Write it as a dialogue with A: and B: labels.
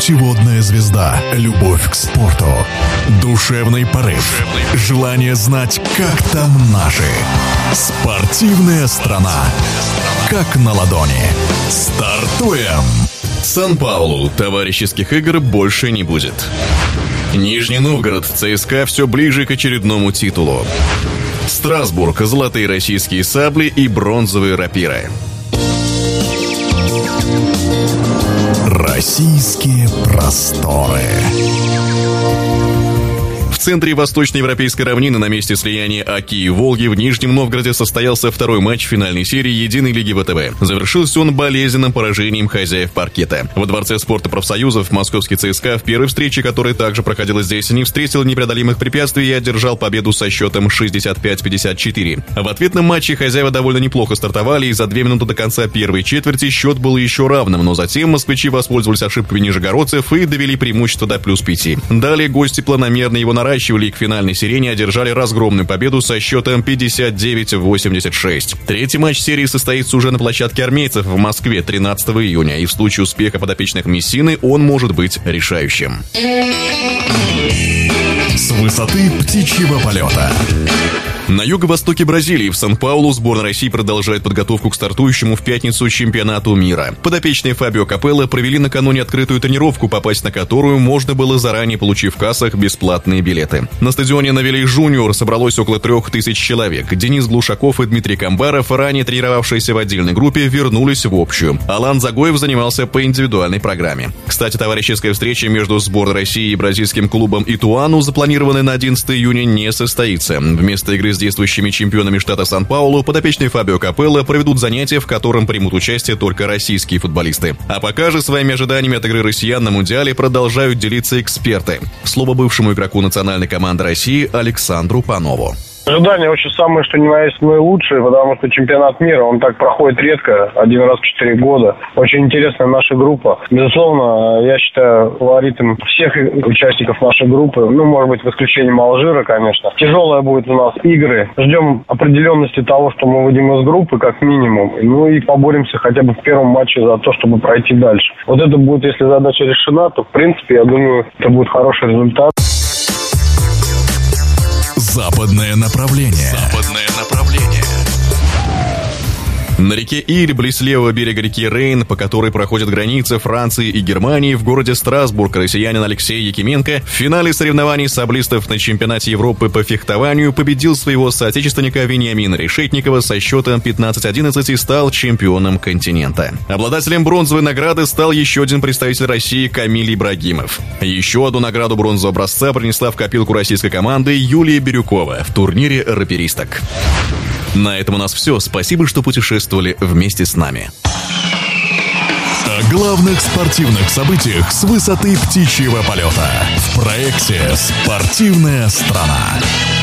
A: Путеводная звезда. Любовь к спорту. Душевный порыв. Желание знать, как там наши. Спортивная страна. Как на ладони. Стартуем!
B: Сан-Паулу товарищеских игр больше не будет. Нижний Новгород, ЦСКА все ближе к очередному титулу. Страсбург, золотые российские сабли и бронзовые рапиры.
A: Российские просторы.
B: В центре восточноевропейской равнины на месте слияния Оки и Волги в Нижнем Новгороде состоялся второй матч финальной серии Единой лиги ВТБ. Завершился он болезненным поражением хозяев паркета. Во Дворце спорта профсоюзов московский ЦСКА в первой встрече, которая также проходила здесь, не встретил непреодолимых препятствий и одержал победу со счетом 65-54. В ответном матче хозяева довольно неплохо стартовали, и за 2 минуты до конца первой четверти счет был еще равным, но затем москвичи воспользовались ошибками нижегородцев и довели преимущество до +5. Далее гости планомерно его наращивали и к финальной сирене одержали разгромную победу со счетом 59-86. Третий матч серии состоится уже на площадке армейцев в Москве 13 июня, и в случае успеха подопечных Мессины он может быть решающим.
A: С высоты птичьего полета.
B: На юго-востоке Бразилии, в Сан-Паулу, сборная России продолжает подготовку к стартующему в пятницу чемпионату мира. Подопечные Фабио Капелло провели накануне открытую тренировку, попасть на которую можно было заранее, получив в кассах бесплатные билеты. На стадионе Навелей Жуниор собралось около 3000 человек. Денис Глушаков и Дмитрий Камбаров, ранее тренировавшиеся в отдельной группе, вернулись в общую. Алан Загоев занимался по индивидуальной программе. Кстати, товарищеская встреча между сборной России и бразильским клубом Итуану, запланированная на 11 июня, не состоится. Вместо игры с действующими чемпионами штата Сан-Паулу подопечные Фабио Капелло проведут занятия, в котором примут участие только российские футболисты. А пока же своими ожиданиями от игры россиян на Мундиале продолжают делиться эксперты. Слово бывшему игроку национальной команды России Александру Панову.
C: Ожидания очень самые, что ни на есть наилучшие, потому что чемпионат мира, он так проходит редко, один раз в 4 года. Очень интересная наша группа. Безусловно, я считаю фаворитом всех участников нашей группы, может быть, в исключением Алжира, конечно. Тяжелая будет у нас игры. Ждем определенности того, что мы выйдем из группы, как минимум. И поборемся хотя бы в первом матче за то, чтобы пройти дальше. Вот это будет, если задача решена, то, в принципе, я думаю, это будет хороший результат.
A: Западное направление.
B: На реке Ирь, близ левого берега реки Рейн, по которой проходят границы Франции и Германии, в городе Страсбург россиянин Алексей Якименко в финале соревнований саблистов на чемпионате Европы по фехтованию победил своего соотечественника Вениамина Решетникова со счетом 15-11 и стал чемпионом континента. Обладателем бронзовой награды стал еще один представитель России Камиль Ибрагимов. Еще одну награду бронзового образца принесла в копилку российской команды Юлия Бирюкова в турнире раперисток. На этом у нас все. Спасибо, что путешествовали вместе с нами.
A: О главных спортивных событиях с высоты птичьего полета в проекте «Спортивная страна».